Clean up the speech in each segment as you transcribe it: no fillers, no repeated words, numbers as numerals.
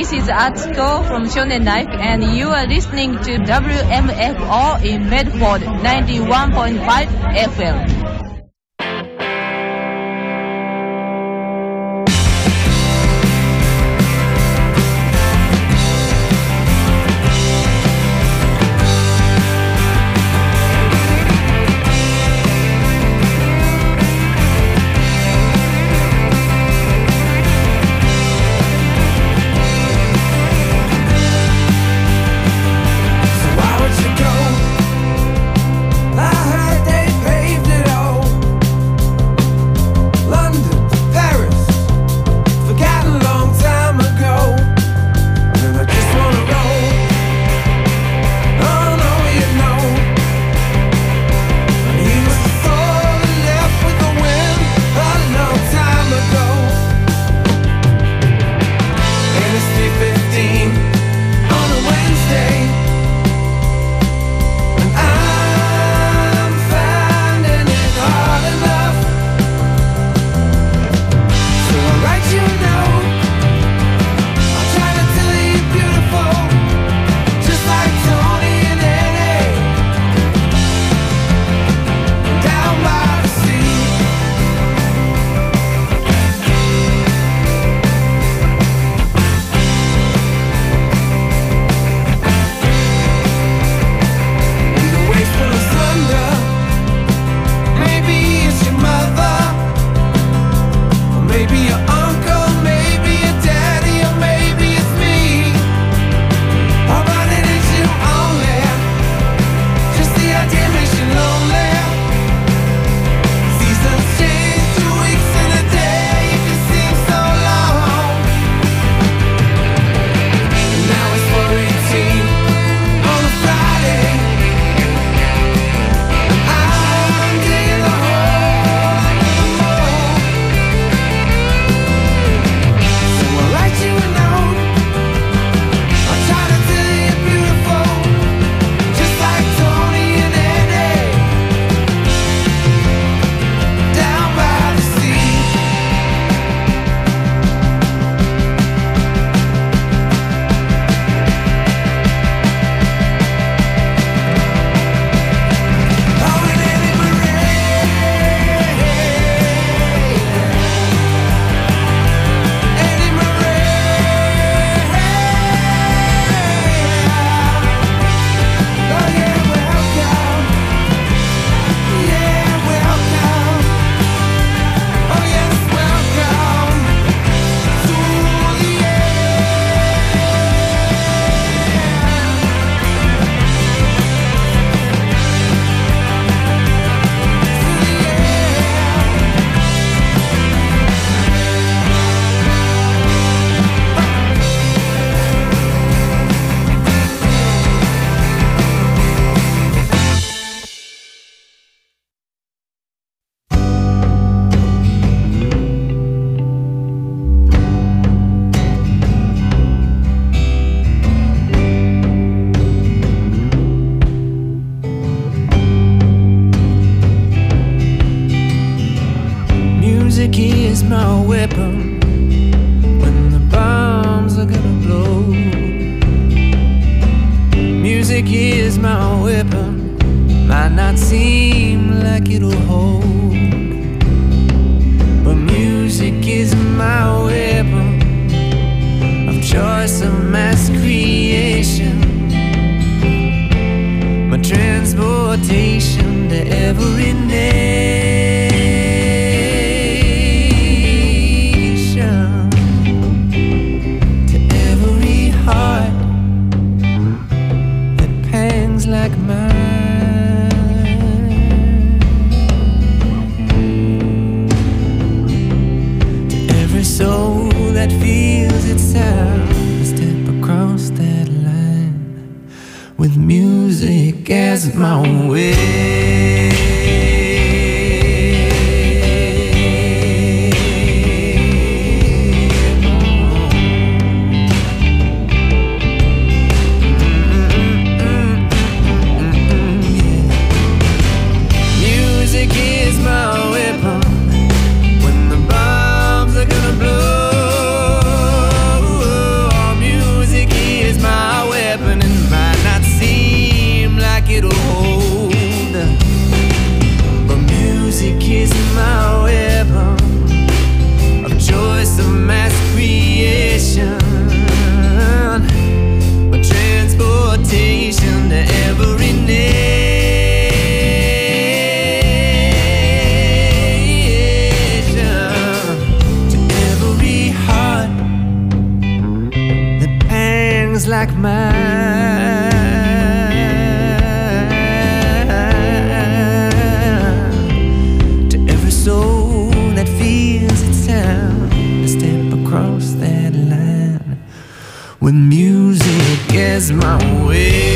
This is Atsuko from Shonen Life, and you are listening to WMFO in Medford 91.5 FM. my weapon when the bombs are gonna blow. Music is my weapon, might not seem like it'll hold, but music is my weapon of choice, of mass creation, my transportation to every nation, to every heart that pangs like mine, to every soul that feels itself step across that line with music as my way. Music like mine. To every soul that feels it's time to step across that line when music is my way.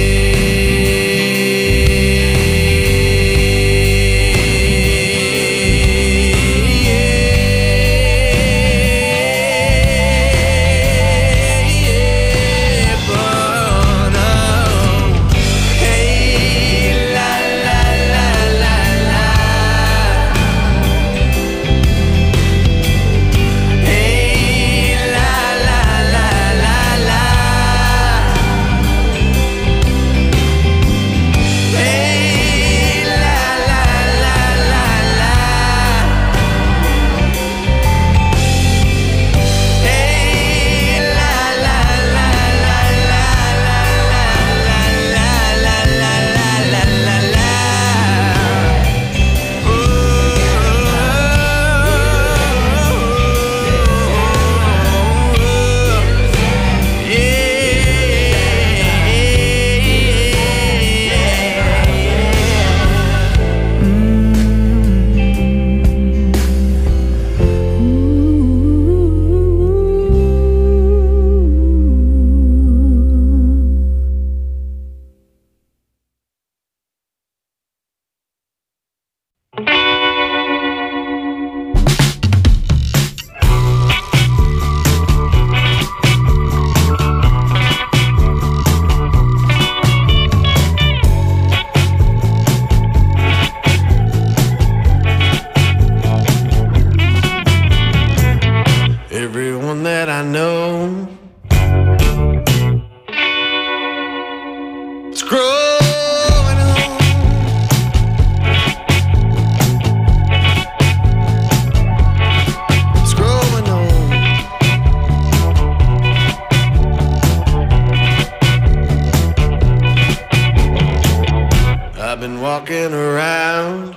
Walking around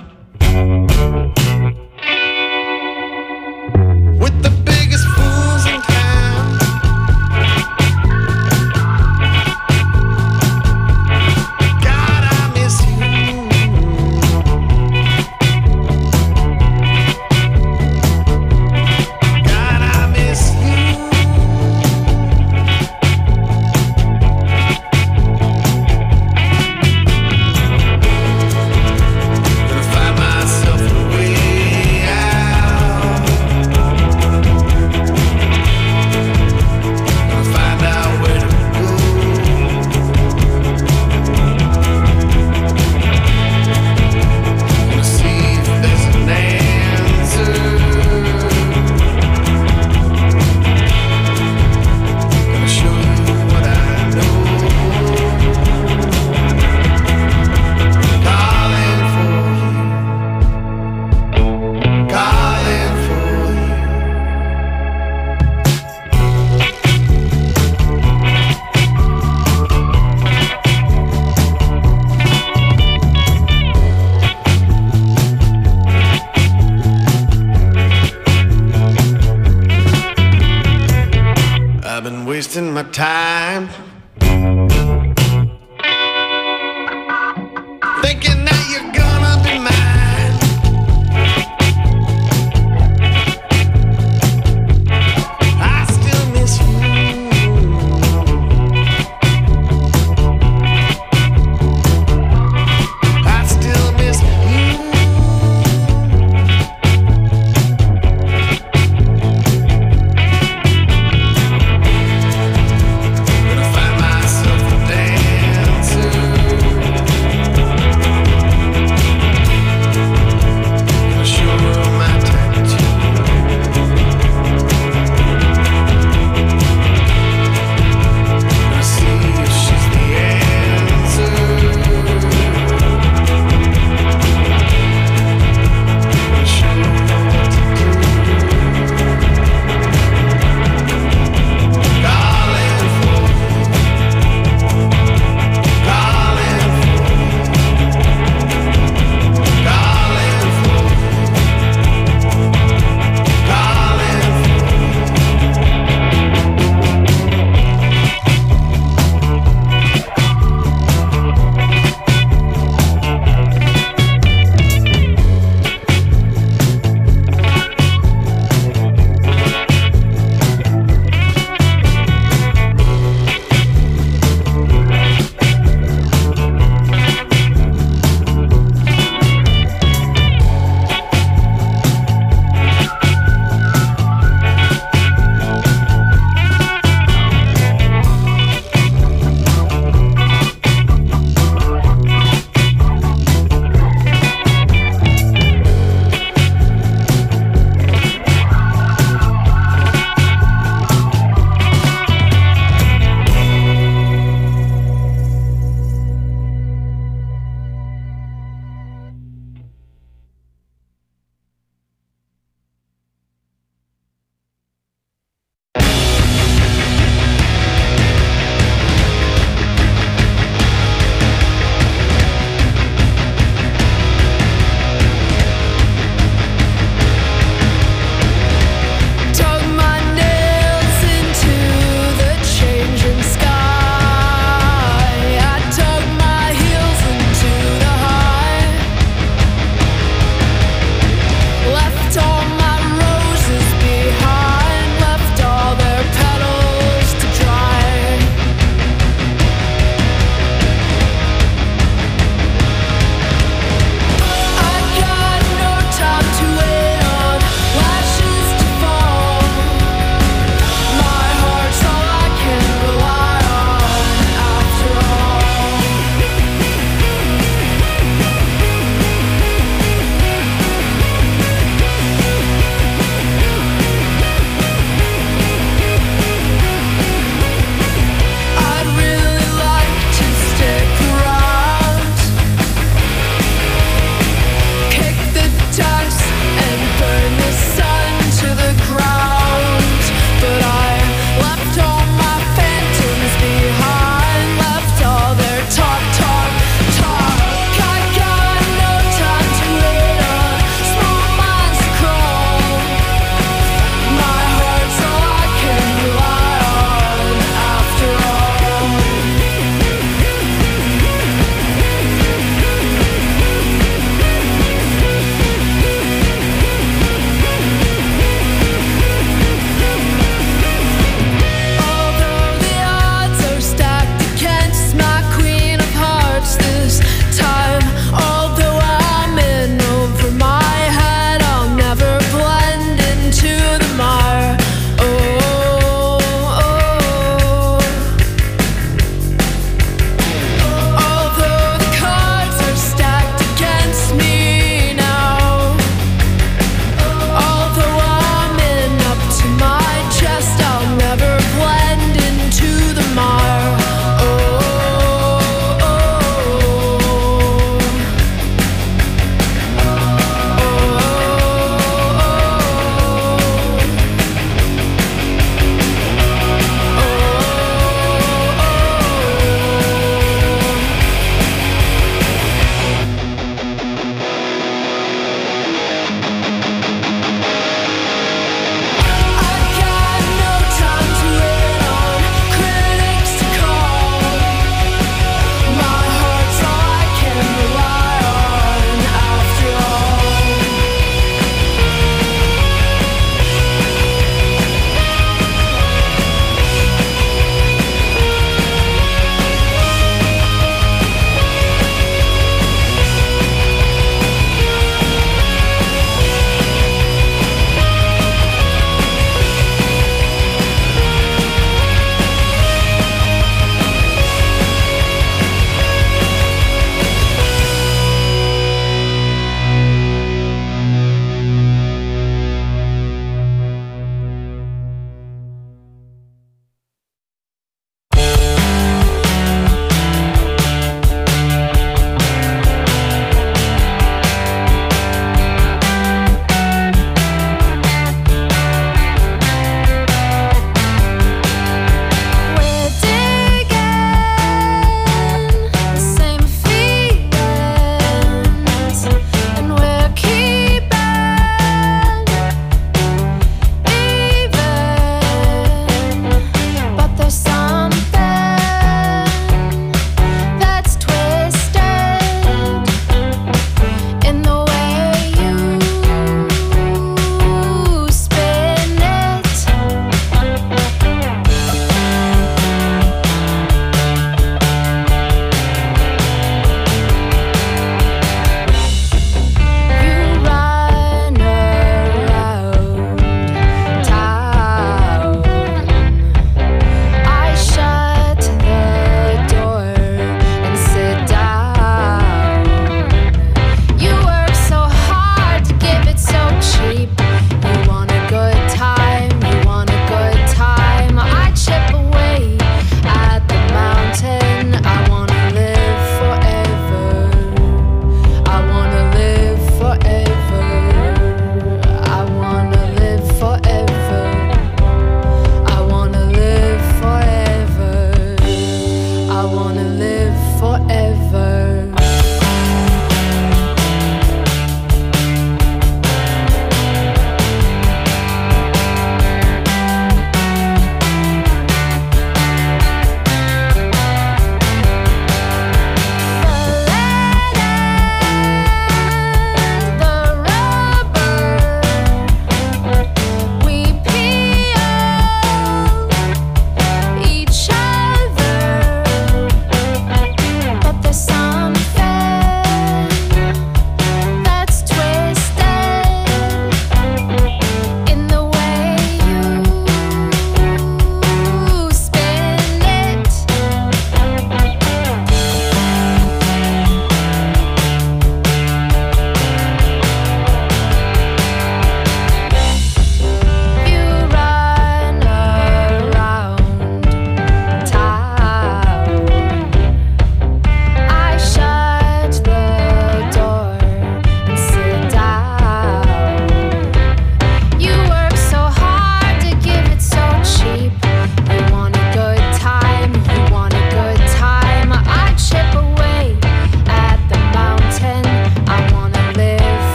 with the biggest fools in town. God, I miss you. God, I miss you. I've been wasting my time thinking that you're gonna be mine. I still miss you. I still miss you. Gonna find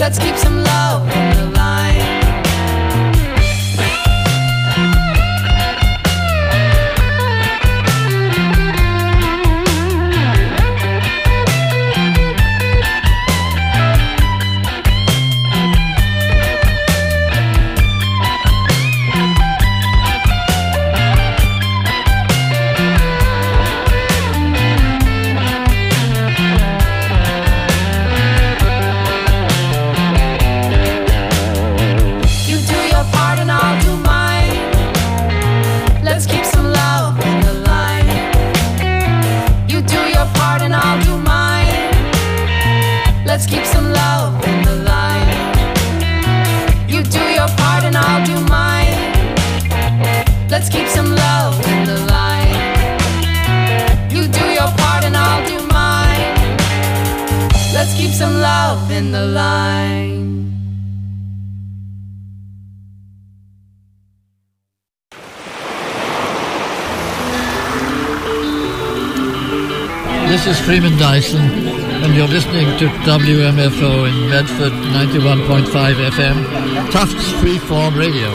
Let's keep some love in the line. Let's keep some love in the line. You do your part and I'll do mine. Let's keep some love in the line. You do your part and I'll do mine. Let's keep some love in the line. This is Freeman Dyson, and you're listening to WMFO in Medford 91.5 FM, Tufts Freeform Radio.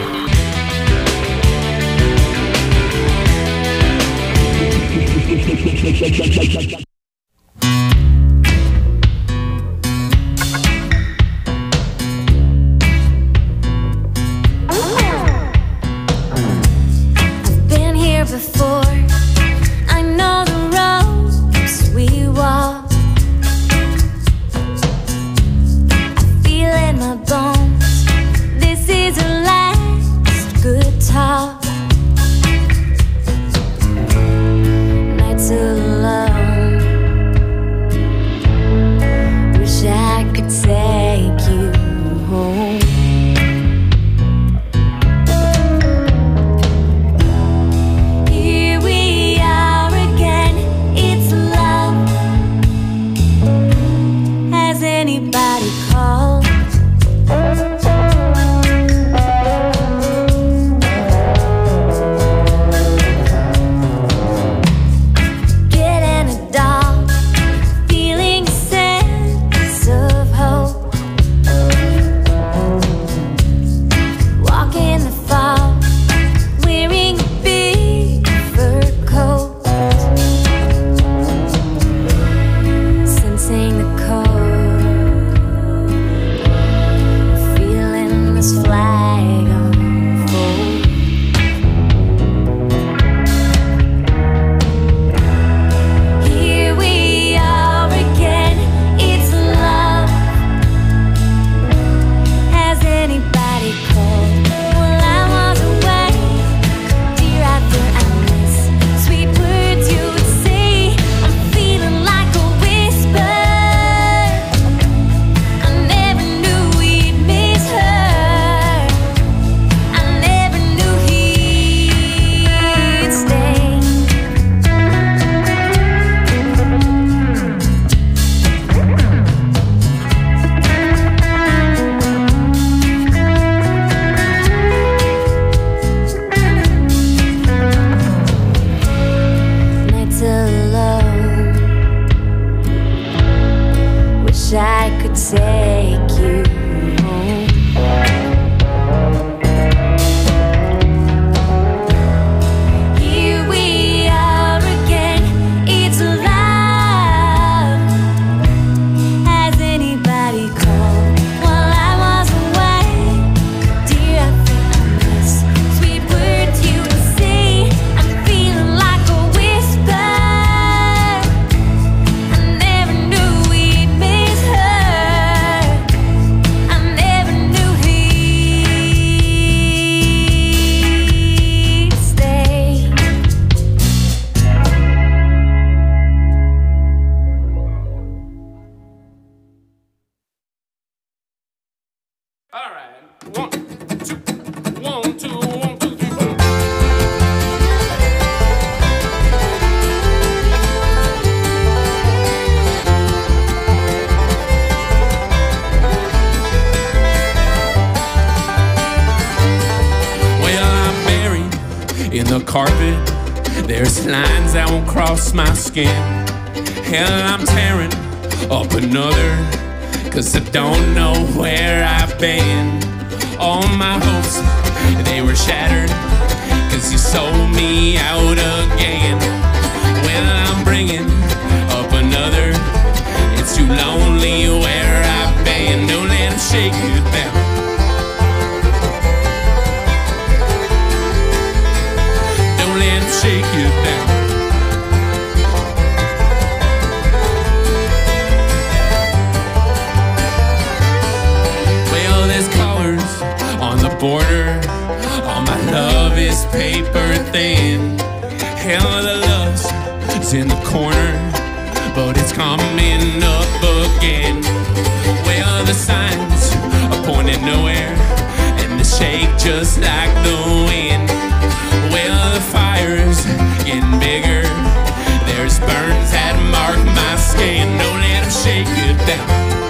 I've been here before. I know the roads we walk. I feel in my bones. This is our last good talk. Nights alone. Wish I could take you home. Here we are again. It's love. Has anybody called? Getting a doll, feeling a sense of hope. Walking the fall, wearing a big fur coat. Sensing the cold, feeling this flag unfold. Here we are again, it's love. Has anybody called? Well, I was away, dear, after I miss sweet words you would say. I'm feeling like a whisper. I never knew we'd miss her. I never knew he'd stay. Nights alone. Wish I could take you home. Here we are again. It's love. Has anybody called? While I was away, dear, I feel I miss sweet words you would say. I'm feeling like a whisper. I never knew we'd miss her. I never knew he'd stay. All right. 1, 2, 1, 2, 1, 2, 3, 4. Well, I'm buried in the carpet. There's lines that won't cross my skin. Hell, I'm tearing up another 'cause I don't know where I've been. All my hopes, they were shattered, 'cause you sold me out again. Well, I'm bringing up another. It's too lonely where I've been. Don't let them shake you down. Don't let them shake you down. Well, there's colors on the border. All my love is paper thin. Hell, the lust is in the corner, but it's coming up again. Well, the signs are pointing nowhere, and they shake just like the wind. Well, the fire's getting bigger. There's burns that mark my skin. Don't let them shake you down.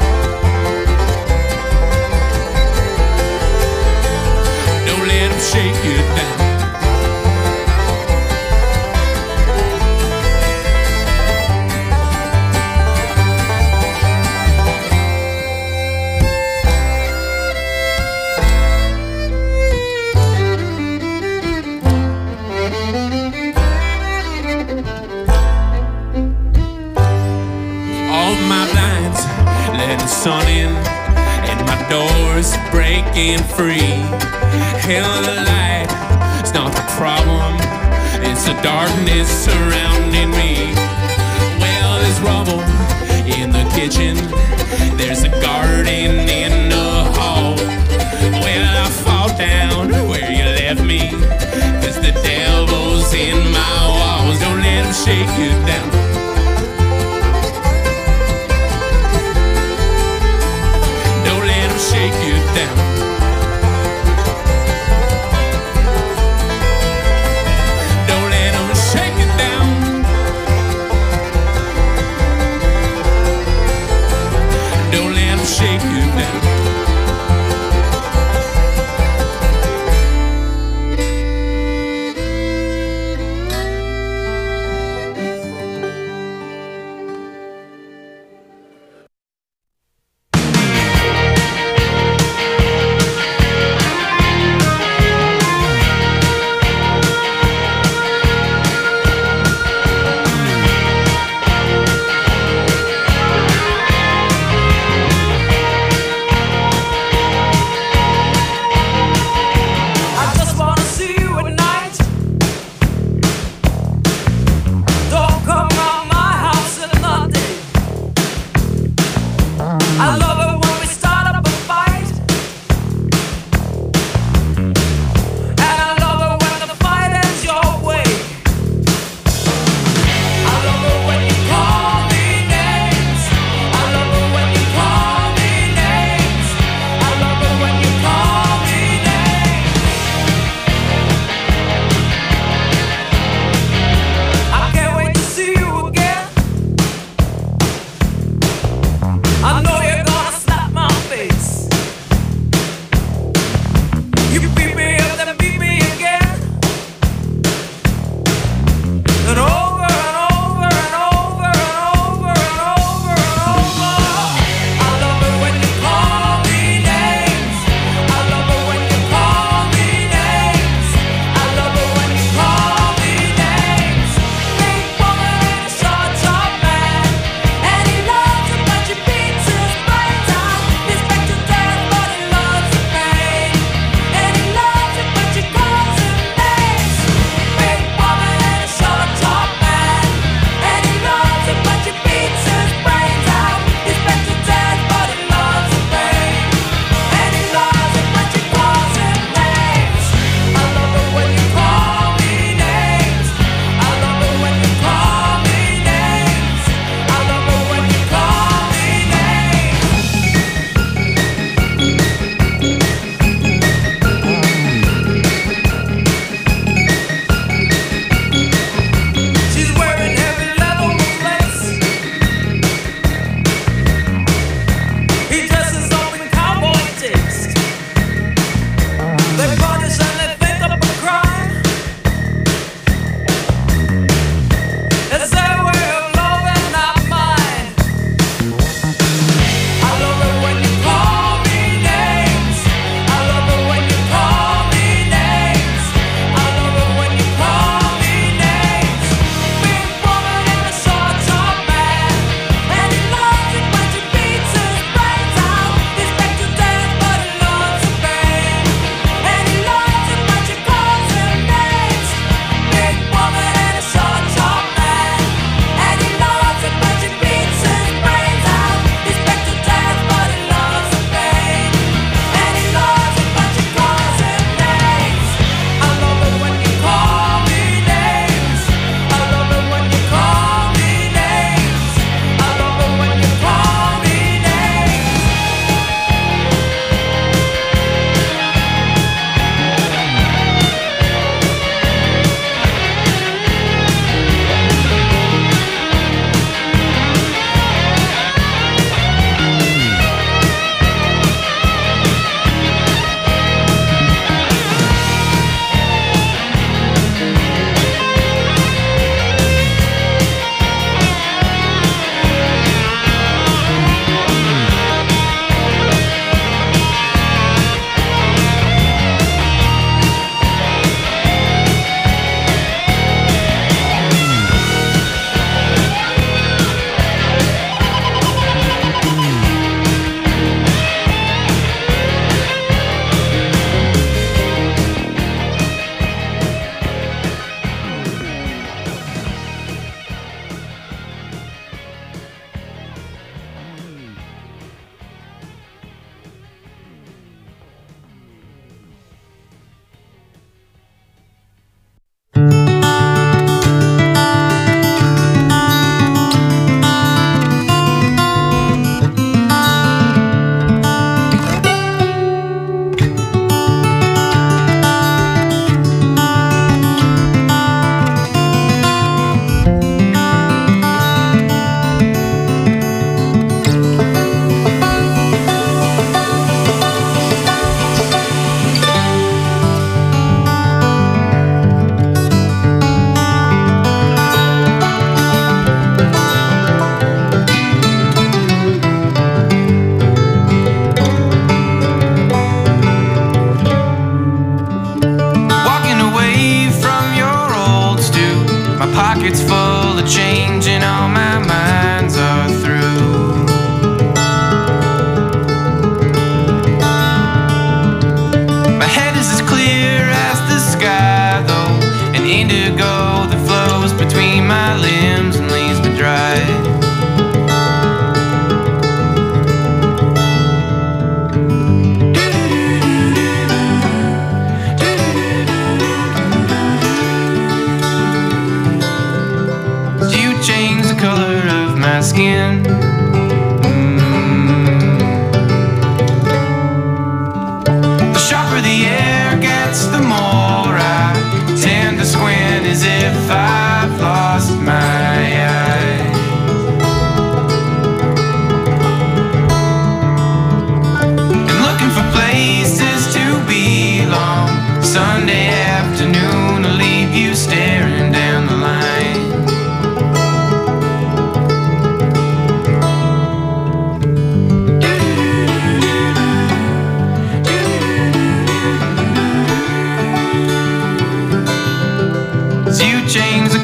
Don't let them shake you down. Sun in and my door's breaking free. Hell, the light is not the problem, it's the darkness surrounding me. Well, there's rubble in the kitchen, there's a garden in the hall. Well, I fall down where you left me, 'cause the devil's in my walls. Don't let him shake you down. Shake you down. Don't let them shake you down. Don't let them shake you down.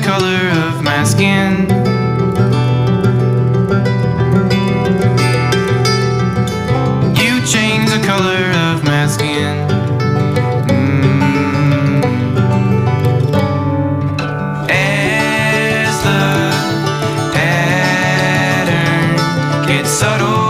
color of my skin. You change the color of my skin. As the pattern gets subtle,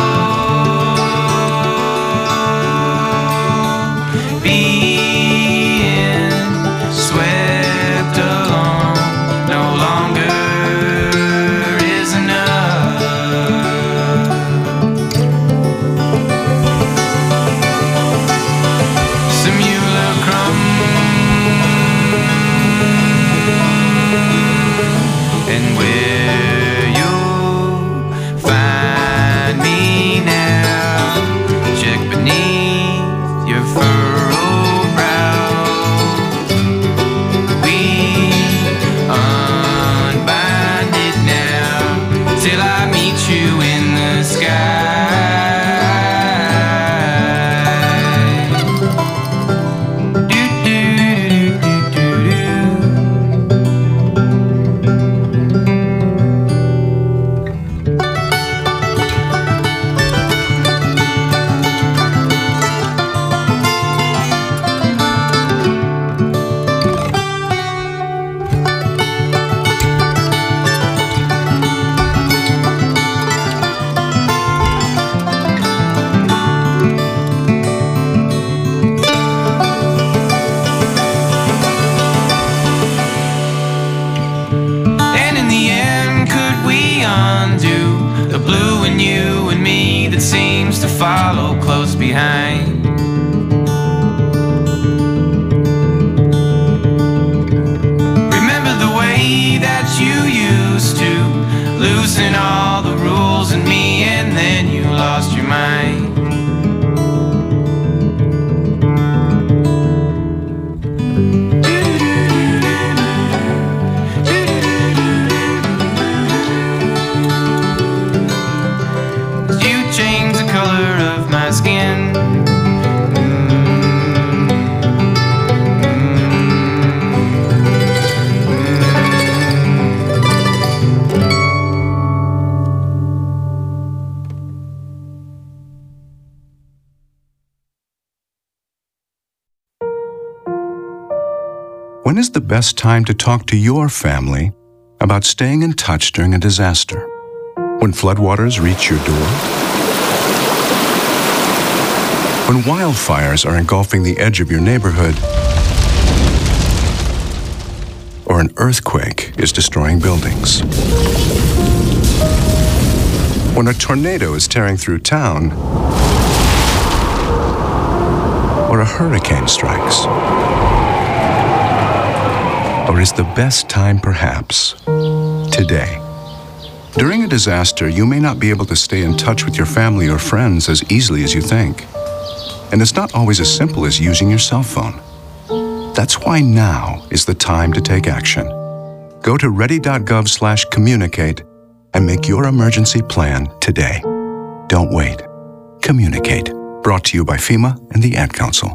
follow close behind. Remember the way that you used to loosen all the rules in me, and then you lost your mind. Skin. When is the best time to talk to your family about staying in touch during a disaster? When floodwaters reach your door? When wildfires are engulfing the edge of your neighborhood, or an earthquake is destroying buildings. When a tornado is tearing through town, or a hurricane strikes. Or is the best time perhaps today? During a disaster, you may not be able to stay in touch with your family or friends as easily as you think. And it's not always as simple as using your cell phone. That's why now is the time to take action. Go to ready.gov/communicate and make your emergency plan today. Don't wait. Communicate. Brought to you by FEMA and the Ad Council.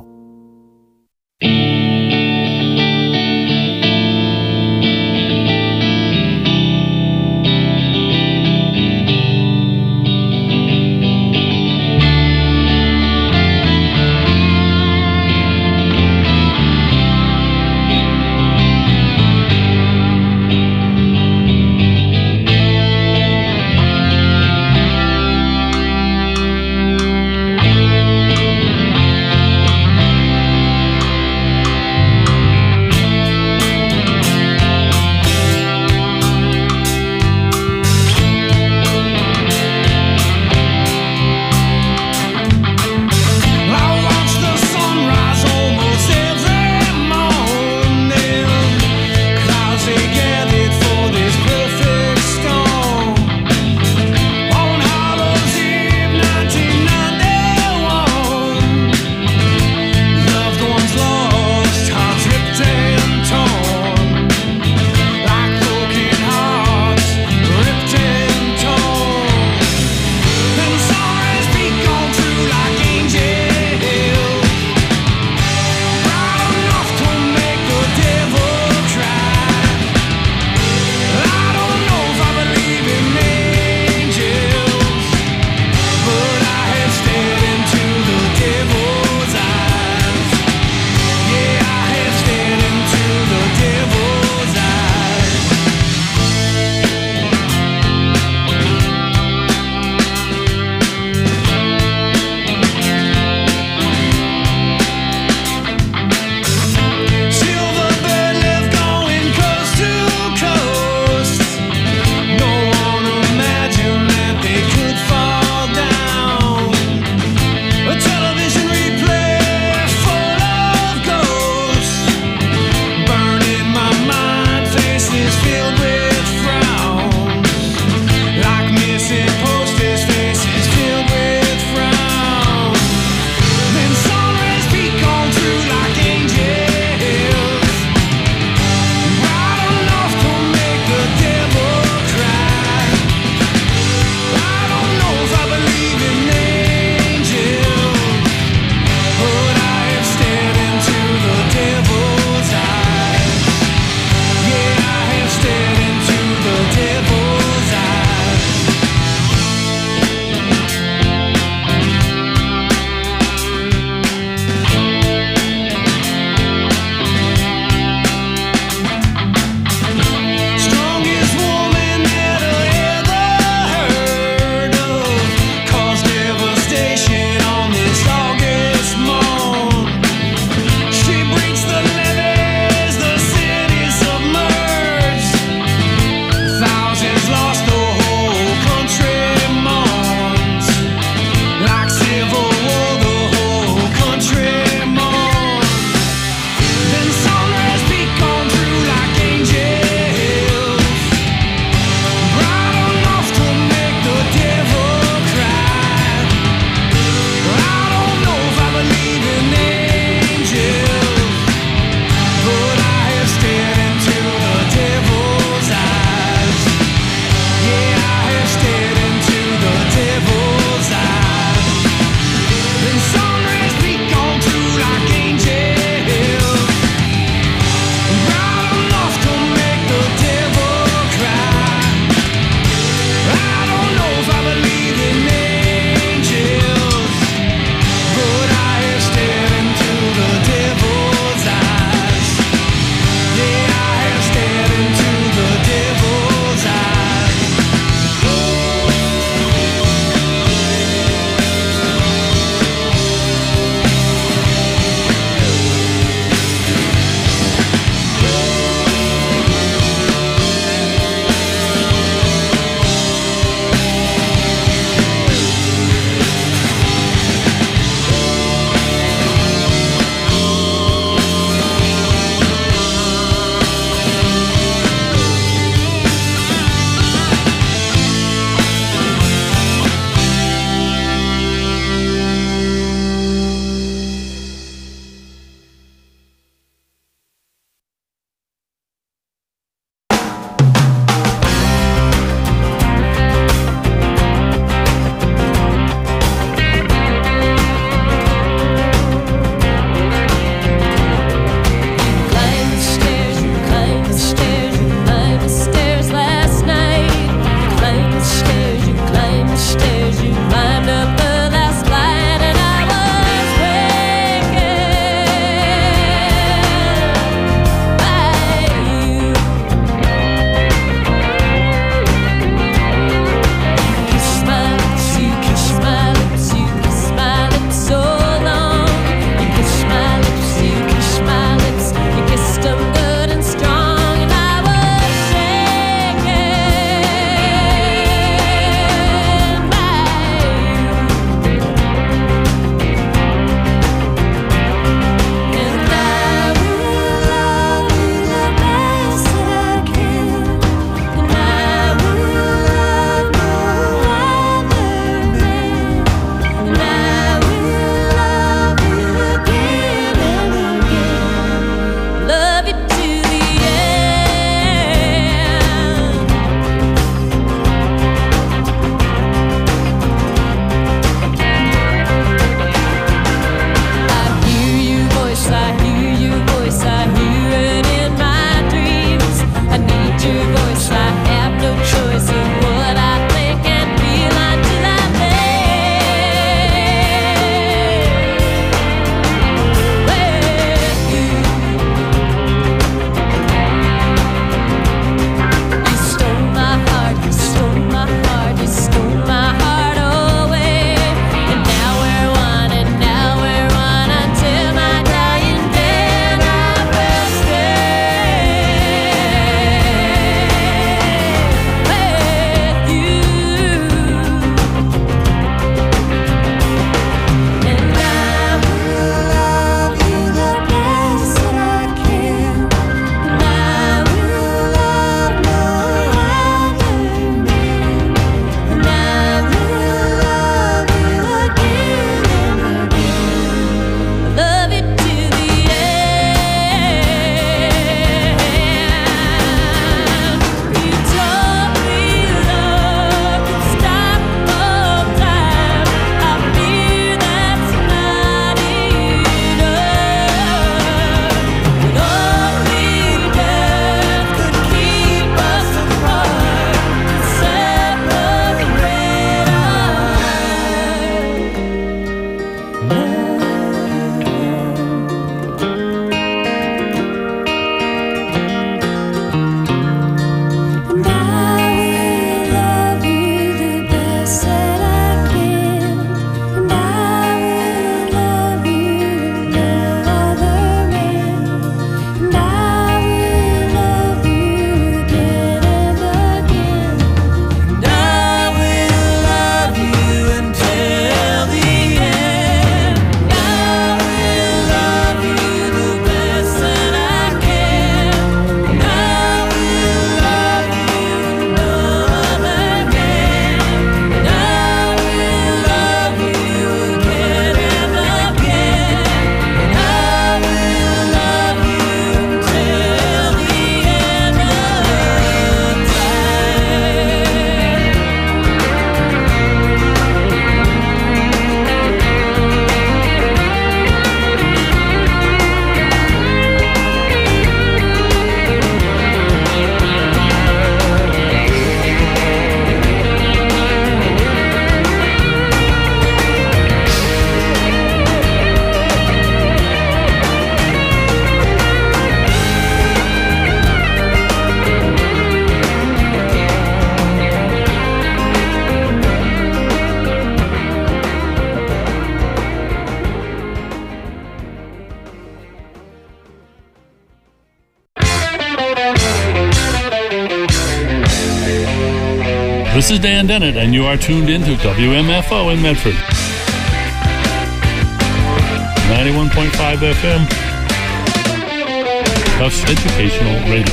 This is Dan Dennett, and you are tuned into WMFO in Medford. 91.5 FM. Tufts Educational Radio.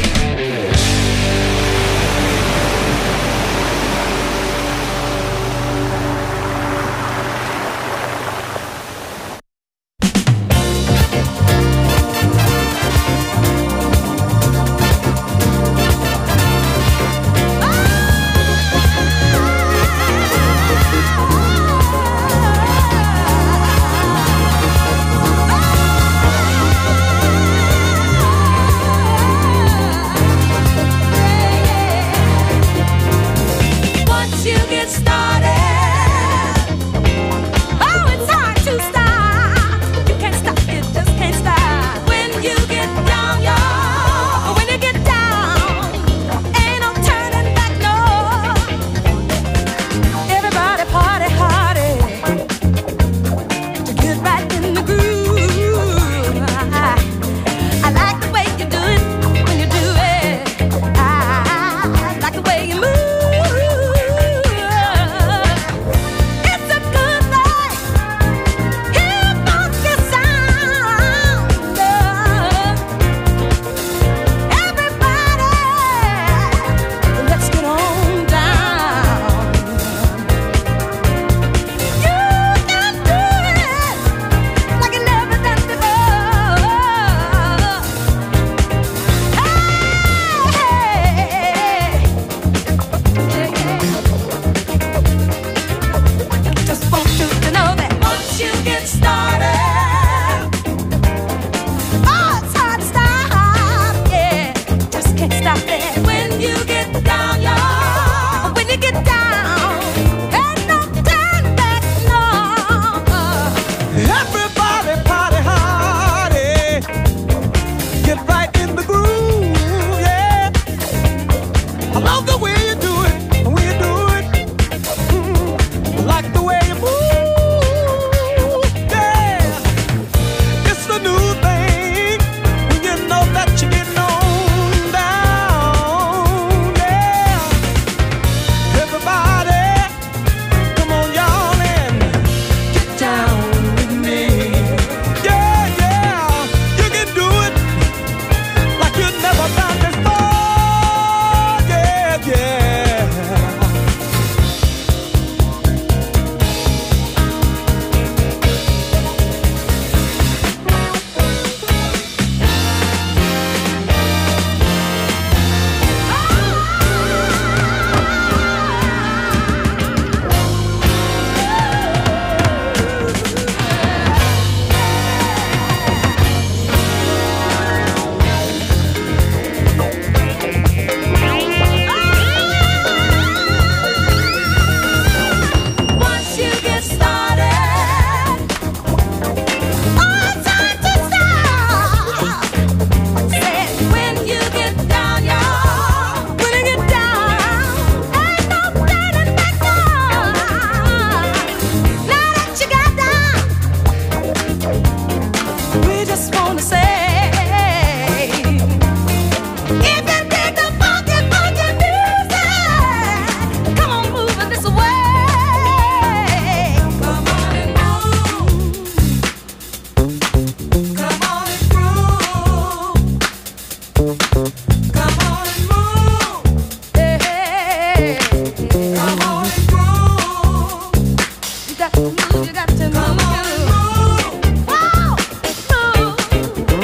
You got to move.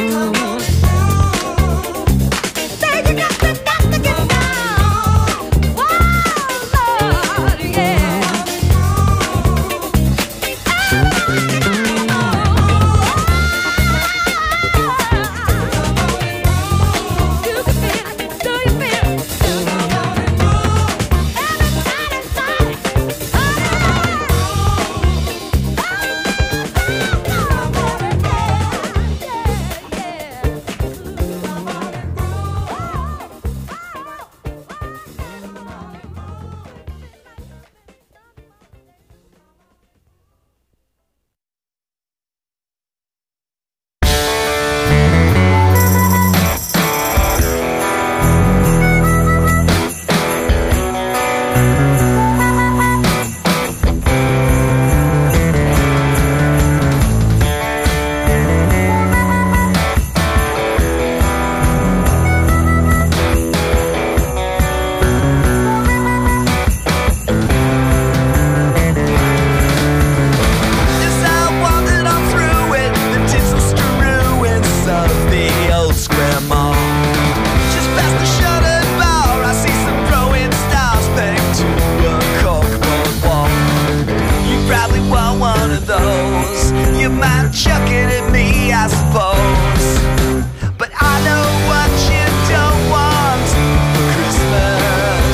chuck it at me, I suppose. But I know what you don't want for Christmas.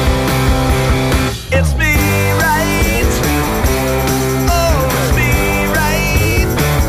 It's me, right? Oh, it's me, right?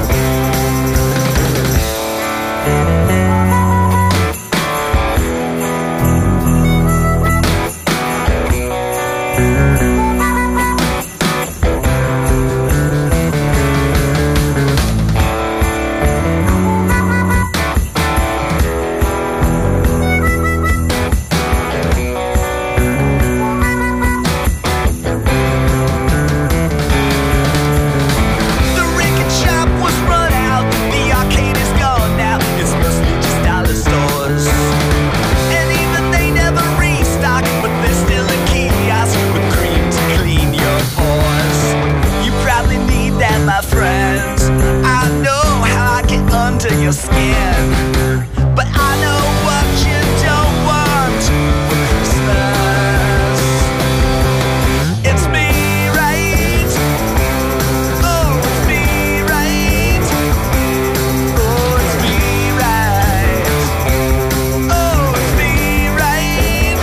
Your skin, but I know what you don't want for Christmas. It's me, right? Oh, it's me, right? Oh, it's me, right? Oh, it's me, right?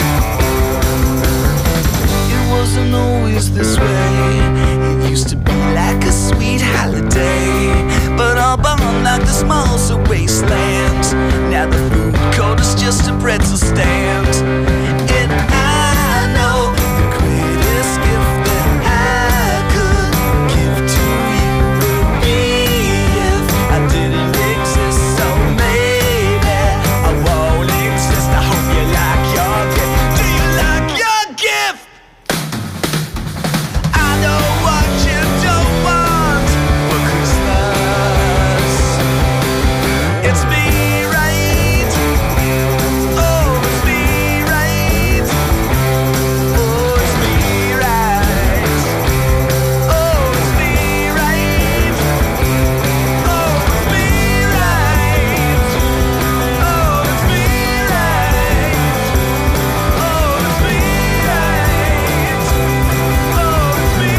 It wasn't always this way. It used to be like a sweet holiday, but all burned like the smalls of wastelands. Now the food court is just a pretzel stand. And I know the greatest gift that I could give to you would be if I didn't exist. So maybe I won't exist. I hope you like your gift. Do you like your gift? I know what you don't want for Christmas. It's me, right? Oh, it's me, right? Oh, it's me, right? Oh, it's me, right? Oh, it's me, right? Oh, it's me, right? Oh, it's me, right? Oh, it's me.